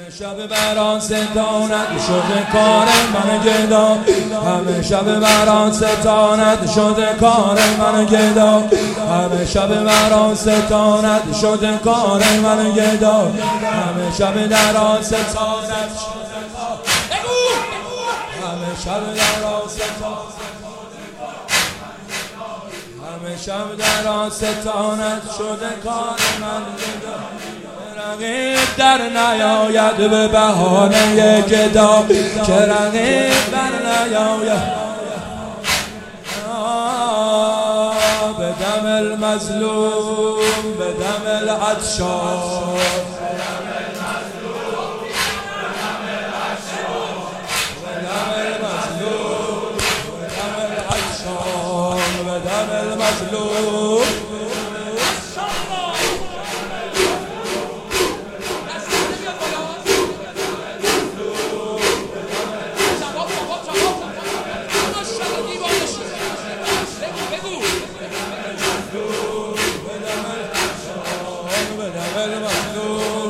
شب بران ستانت شده کار من گدا، همه شب بران ستانت شده کار من گدا، همه شب بران ستانت شده کار من گدا، همه شب دران ستانت شده کار، همه شب دران ستانت، همه شب دران ستانت شده کار من گدا. رقیب در نیاید به بهانه گدا، که رقیب در نیاید به دم المظلوم، به دم العطشان، به دم المظلوم.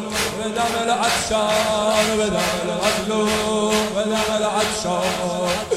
بدم العطشان، بدم المظلوم، بدم العطشان.